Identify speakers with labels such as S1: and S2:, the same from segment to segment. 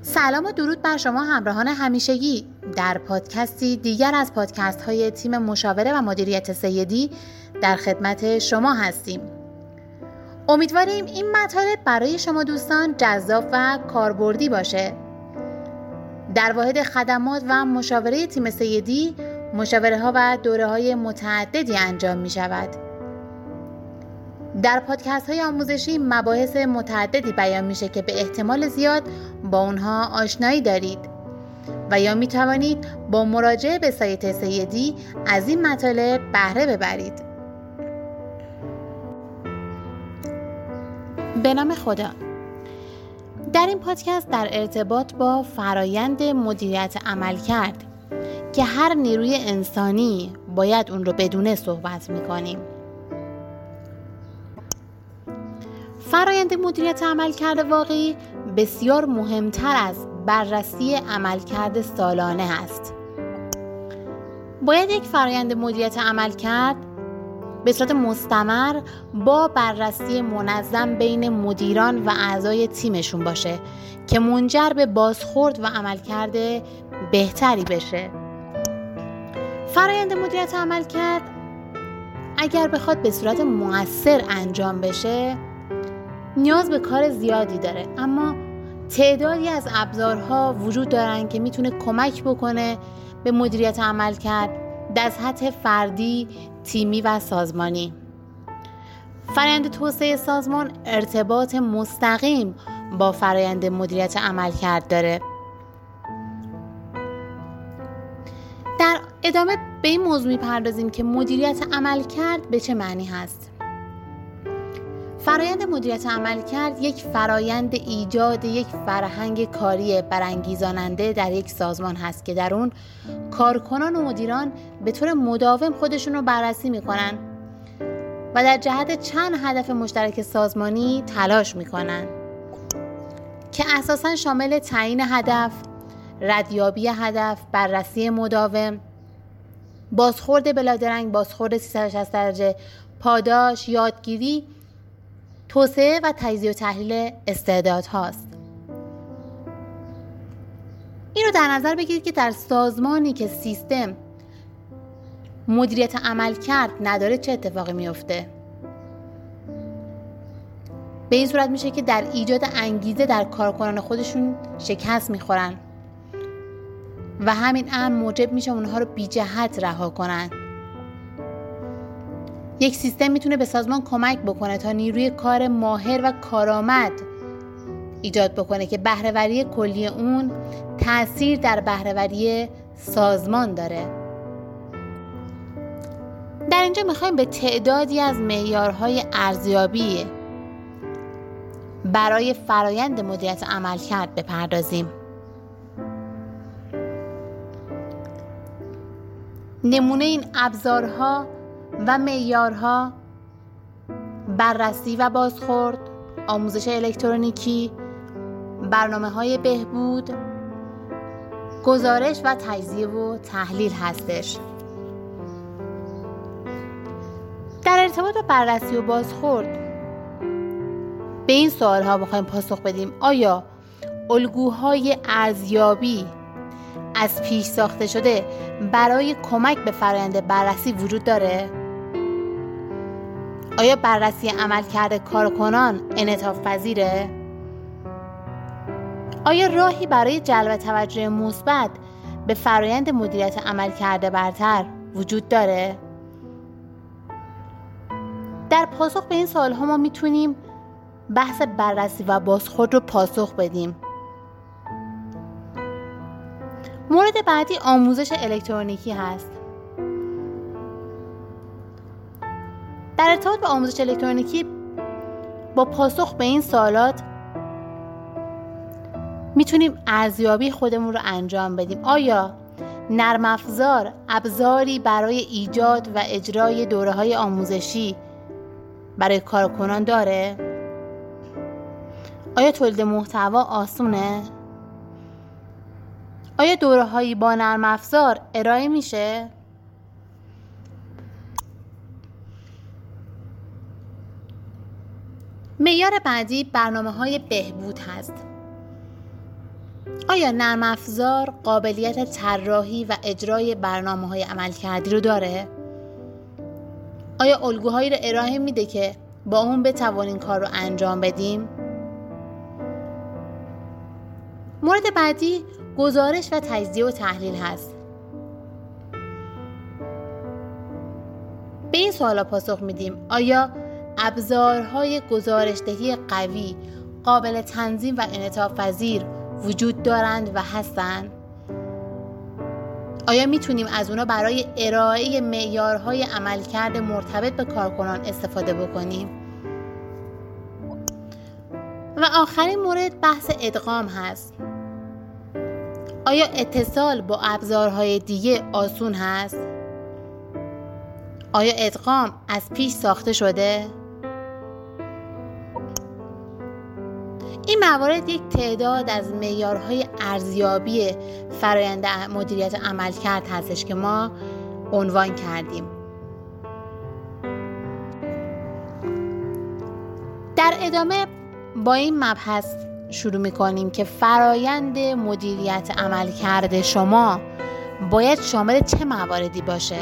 S1: سلام و درود بر شما همراهان همیشگی. در پادکستی دیگر از پادکست های تیم مشاوره و مدیریت سیدی در خدمت شما هستیم. امیدواریم این مطالب برای شما دوستان جذاب و کاربردی باشه. در واحد خدمات و مشاوره تیم سیدی مشاوره ها و دوره های متعددی انجام می شود. در پادکست های آموزشی مباحث متعددی بیان میشه که به احتمال زیاد با اونها آشنایی دارید و یا می توانید با مراجعه به سایت سیدی از این مطالب بهره ببرید. به نام خدا. در این پادکست در ارتباط با فرایند مدیریت عملکرد که هر نیروی انسانی باید اون رو بدونه صحبت میکنیم. فرایند مدیریت عملکرد واقعی بسیار مهمتر از بررسی عملکرد سالانه است. باید یک فرایند مدیریت عملکرد به صورت مستمر با بررسی منظم بین مدیران و اعضای تیمشون باشه که منجر به بازخورد و عملکرد بهتری بشه. فرایند مدیریت عملکرد اگر بخواد به صورت مؤثر انجام بشه نیاز به کار زیادی داره، اما تعدادی از ابزارها وجود دارن که میتونه کمک بکنه به مدیریت عملکرد در سطح فردی، تیمی و سازمانی. فرآیند توسعه سازمان ارتباط مستقیم با فرآیند مدیریت عملکرد داره. در ادامه به این موضوع میپردازیم که مدیریت عملکرد به چه معنی هست. فرایند مدیریت عملکرد یک فرایند ایجاد یک فرهنگ کاری برانگیزاننده در یک سازمان هست که در اون کارکنان و مدیران به طور مداوم خودشون رو بررسی میکنن و در جهت چند هدف مشترک سازمانی تلاش میکنن که اساساً شامل تعیین هدف، ردیابی هدف، بررسی مداوم، بازخورد بلادرنگ، بازخورد 360 درجه، پاداش، یادگیری، توسعه و تجزیه و تحلیل استعداد هاست. این رو در نظر بگیرید که در سازمانی که سیستم مدیریت عملکرد نداره چه اتفاقی میفته؟ به این صورت میشه که در ایجاد انگیزه در کارکنان خودشون شکست میخورن و همین امر موجب میشه اونها رو بی جهت رها کنن. یک سیستم میتونه به سازمان کمک بکنه تا نیروی کار ماهر و کارآمد ایجاد بکنه که بهره‌وری کلی اون تأثیر در بهره‌وری سازمان داره. در اینجا میخوایم به تعدادی از معیارهای ارزیابی برای فرایند مدیریت عملکرد بپردازیم. نمونه این ابزارها و معیارها بررسی و بازخورد، آموزش الکترونیکی، برنامه‌های بهبود، گزارش و تجزیه و تحلیل هستش. در ارتباط با بررسی و بازخورد به این سوال‌ها می‌خوایم پاسخ بدیم: آیا الگوهای ارزیابی از پیش ساخته شده برای کمک به فرآیند بررسی وجود داره؟ آیا بررسی عملکرد کارکنان انعطاف پذیره؟ آیا راهی برای جلب توجه مثبت به فرآیند مدیریت عملکرد برتر وجود داره؟ در پاسخ به این سوال‌ها ما میتونیم بحث بررسی و بازخورد رو پاسخ بدیم. مورد بعدی آموزش الکترونیکی هست. در ارتباط با آموزش الکترونیکی با پاسخ به این سوالات میتونیم ارزیابی خودمون رو انجام بدیم. آیا نرم افزار ابزاری برای ایجاد و اجرای دوره‌های آموزشی برای کارکنان داره؟ آیا تولید محتوا آسونه؟ آیا دوره‌هایی با نرم افزار ارائه میشه؟ معیار بعدی برنامه‌های بهبود هست. آیا نرم افزار قابلیت طراحی و اجرای برنامه‌های عملکردی رو داره؟ آیا الگوهایی رو ارائه میده که با اون بتوانیم کار رو انجام بدیم؟ مورد بعدی گزارش و تجزیه و تحلیل هست. به این سوالا پاسخ میدیم: آیا ابزارهای گزارش‌دهی قوی، قابل تنظیم و انعطاف پذیر وجود دارند و هستند؟ آیا میتونیم از اونا برای ارائه معیارهای عملکرد مرتبط به کارکنان استفاده بکنیم؟ و آخرین مورد بحث ادغام هست. آیا اتصال با ابزارهای دیگه آسون هست؟ آیا ادغام از پیش ساخته شده؟ این موارد یک تعداد از معیارهای ارزیابی فرآیند مدیریت عملکرد هستش که ما عنوان کردیم. در ادامه با این مبحث شروع می‌کنیم که فرآیند مدیریت عملکرد شما باید شامل چه مواردی باشه.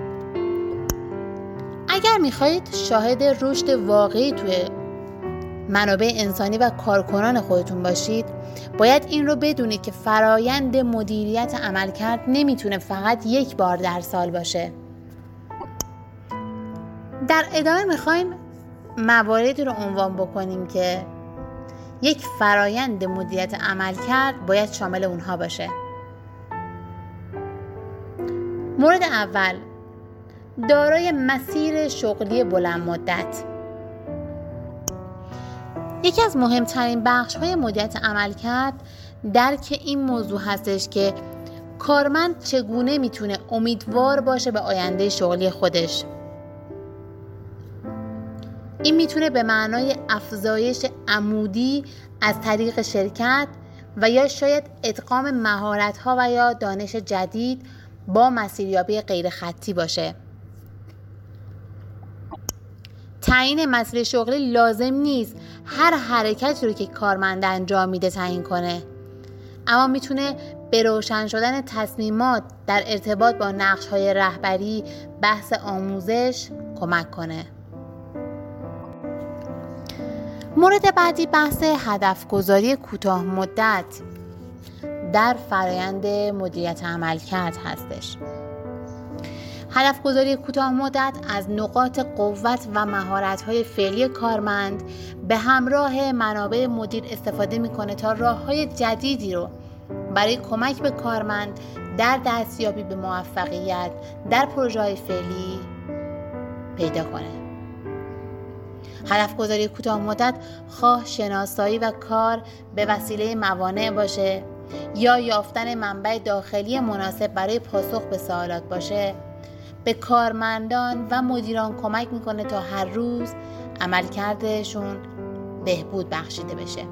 S1: اگر می‌خواهید شاهد رشد واقعی توی منابع انسانی و کارکنان خودتون باشید، باید این رو بدونید که فرآیند مدیریت عملکرد نمیتونه فقط یک بار در سال باشه. در ادامه میخوایم مواردی رو عنوان بکنیم که یک فرآیند مدیریت عملکرد باید شامل اونها باشه. مورد اول، دارای مسیر شغلی بلند مدت. یکی از مهمترین بخش‌های مدیریت عملکرد درک این موضوع هستش که کارمند چگونه میتونه امیدوار باشه به آینده شغلی خودش. این میتونه به معنای افزایش عمودی از طریق شرکت و یا شاید ادغام مهارت‌ها و یا دانش جدید با مسیریابی غیر خطی باشه. تعیین مسیر شغلی لازم نیست هر حرکتی رو که کارمند انجام میده تعیین کنه، اما میتونه به روشن شدن تصمیمات در ارتباط با نقش‌های رهبری، بحث آموزش کمک کنه. مورد بعدی بحث هدف‌گذاری کوتاه مدت در فرآیند مدیریت عملکرد هستش. هدف‌گذاری کوتاه مدت از نقاط قوت و مهارت‌های فعلی کارمند به همراه منابع مدیر استفاده می‌کنه تا راه‌های جدیدی رو برای کمک به کارمند در دستیابی به موفقیت در پروژه‌های فعلی پیدا کنه. هدف‌گذاری کوتاه مدت خواه شناسایی و کار به وسیله موانع باشه یا یافتن منبع داخلی مناسب برای پاسخ به سوالات باشه، به کارمندان و مدیران کمک میکنه تا هر روز عملکردشون بهبود بخشیده بشه.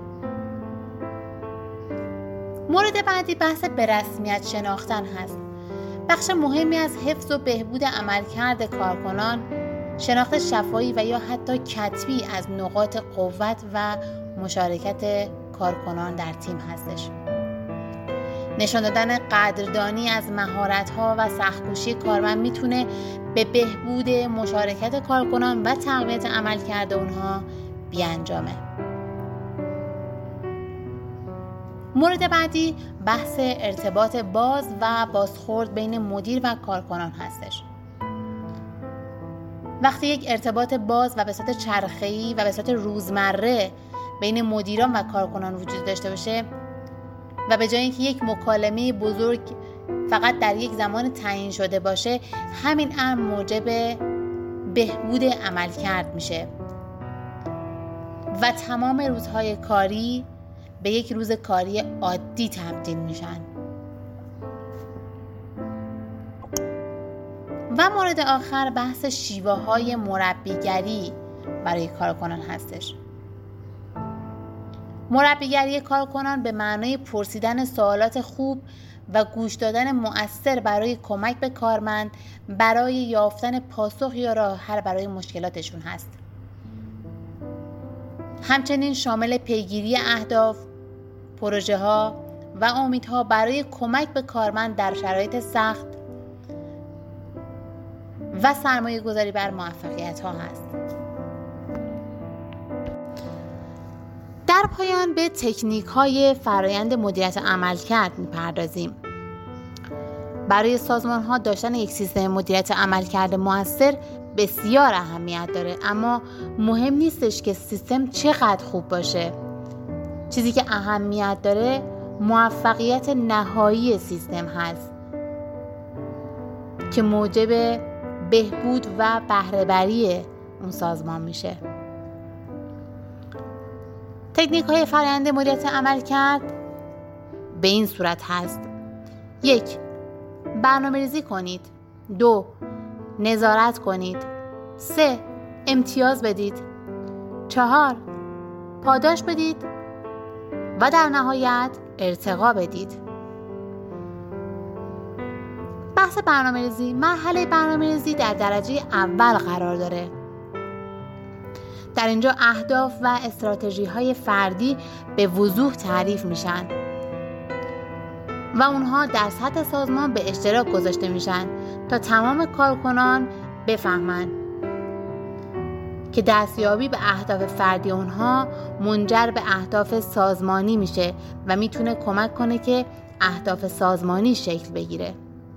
S1: مورد بعدی بحث به رسمیت شناختن هست. بخش مهمی از حفظ و بهبود عملکرد کارکنان شناخت شفاهی و یا حتی کتبی از نقاط قوت و مشارکت کارکنان در تیم هستش. نشان دادن قدردانی از مهارت‌ها و سخت‌کوشی کارمند میتونه به بهبود مشارکت کارکنان و تقویت عملکرد اونها بیانجامه. مورد بعدی بحث ارتباط باز و بازخورد بین مدیر و کارکنان هستش. وقتی یک ارتباط باز و به صورت چرخه‌ای و به صورت روزمره بین مدیران و کارکنان وجود داشته باشه و به جای اینکه یک مکالمه بزرگ فقط در یک زمان تعیین شده باشه، همین امر موجب بهبود عملکرد میشه و تمام روزهای کاری به یک روز کاری عادی تبدیل میشن. و مورد آخر بحث شیوه‌های مربیگری برای کارکنان هستش. مربیگری کارکنان به معنای پرسیدن سوالات خوب و گوش دادن مؤثر برای کمک به کارمند برای یافتن پاسخ یا راه حل برای مشکلاتشون هست. همچنین شامل پیگیری اهداف، پروژه ها و امیدها برای کمک به کارمند در شرایط سخت و سرمایه گذاری بر موفقیت ها هست. در پایان به تکنیک های فرایند مدیریت عملکرد میپردازیم. برای سازمان ها داشتن یک سیستم مدیریت عملکرد مؤثر بسیار اهمیت داره، اما مهم نیستش که سیستم چقدر خوب باشه. چیزی که اهمیت داره موفقیت نهایی سیستم هست که موجب بهبود و بهره‌وری اون سازمان میشه. تکنیک های فرآیند مدیریت عملکرد به این صورت هست: 1. برنامه‌ریزی کنید. 2. نظارت کنید. 3. امتیاز بدید. 4. پاداش بدید و در نهایت ارتقا بدید. بحث برنامه‌ریزی. مرحله برنامه‌ریزی در درجه اول قرار داره. در اینجا اهداف و استراتژی‌های فردی به وضوح تعریف میشن و اونها در سطح سازمان به اشتراک گذاشته میشن تا تمام کارکنان بفهمن که دستیابی به اهداف فردی اونها منجر به اهداف سازمانی میشه و میتونه کمک کنه که اهداف سازمانی شکل بگیره.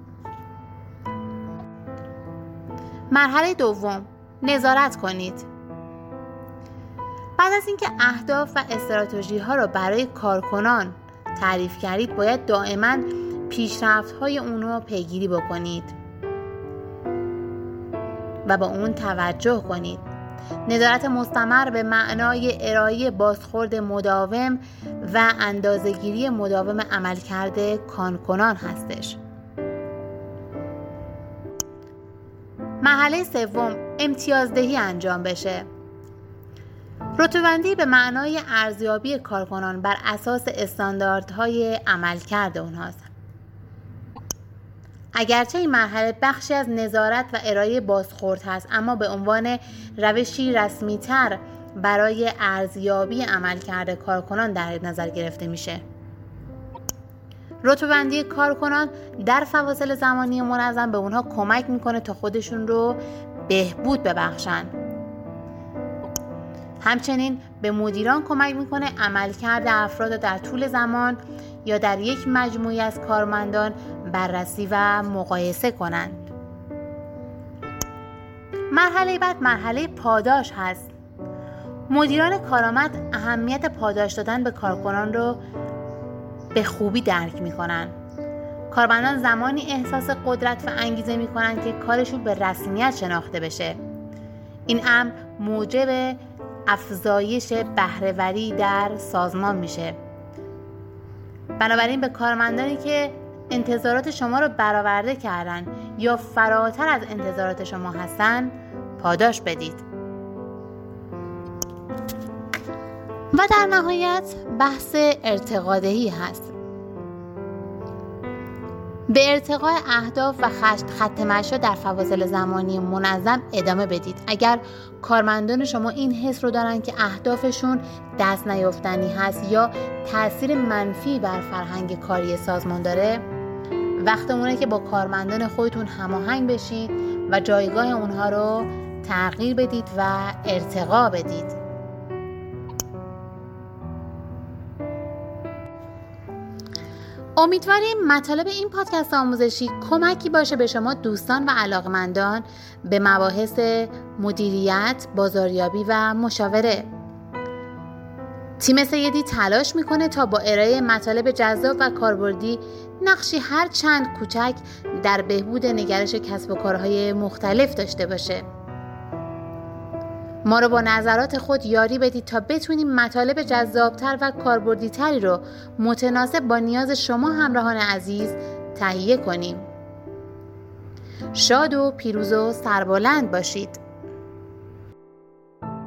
S1: مرحله دوم، نظارت کنید. بعد از اینکه اهداف و استراتژی‌ها رو برای کارکنان تعریف کردید، باید دائما پیشرفت‌های اون رو پیگیری بکنید و با اون توجه کنید. نظارت مستمر به معنای ارائه بازخورد مداوم و اندازه‌گیری مداوم عملکرد کارکنان هستش. مرحله سوم، امتیازدهی انجام بشه. رتبه‌بندی به معنای ارزیابی کارکنان بر اساس استانداردهای عملکرد اونهاست. اگرچه این مرحله بخشی از نظارت و ارائه بازخورد هست، اما به عنوان روشی رسمی‌تر برای ارزیابی عملکرد کارکنان در نظر گرفته میشه. رتبه‌بندی کارکنان در فواصل زمانی منظم به اونها کمک میکنه تا خودشون رو بهبود ببخشن. همچنین به مدیران کمک میکنه عملکرد افراد در طول زمان یا در یک مجموعه از کارمندان بررسی و مقایسه کنند. مرحله بعد مرحله پاداش هست. مدیران کارآمد اهمیت پاداش دادن به کارکنان رو به خوبی درک میکنن. کارمندان زمانی احساس قدرت و انگیزه میکنن که کارشون به رسمیت شناخته بشه. این امر موجب افزایش بهره‌وری در سازمان میشه. بنابراین به کارمندانی که انتظارات شما رو برآورده کردن یا فراتر از انتظارات شما هستن پاداش بدید. و در نهایت بحث ارتقادهی هست. به ارتقاء اهداف و خط مشی در فواصل زمانی منظم ادامه بدید. اگر کارمندان شما این حس رو دارن که اهدافشون دست نیافتنی هست یا تأثیر منفی بر فرهنگ کاری سازمان داره، وقتمونه که با کارمندان خودتون هماهنگ بشید و جایگاه اونها رو تغییر بدید و ارتقا بدید. امیدواریم مطالب این پادکست آموزشی کمکی باشه به شما دوستان و علاقمندان به مباحث مدیریت، بازاریابی و مشاوره. تیم سیدی تلاش میکنه تا با ارائه مطالب جذاب و کاربردی نقشی هر چند کوچک در بهبود نگرش کسب و کارهای مختلف داشته باشه. ما رو با نظرات خود یاری بدید تا بتونیم مطالب جذابتر و کاربردی‌تری رو متناسب با نیاز شما همراهان عزیز تهیه کنیم. شاد و پیروز و سربلند باشید.